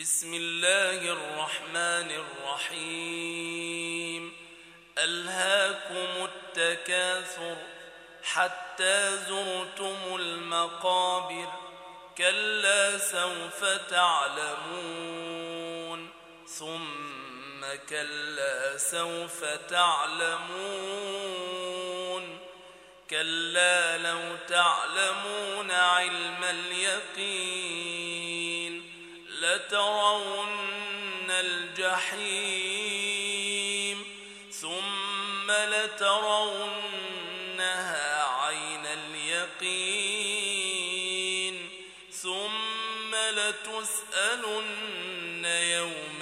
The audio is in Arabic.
بسم الله الرحمن الرحيم. ألهاكم التكاثر حتى زرتم المقابر كلا سوف تعلمون ثم كلا سوف تعلمون كلا لو تعلمون علم اليقين لترون الجحيم ثم لترونها عين اليقين ثم لتسألن يوم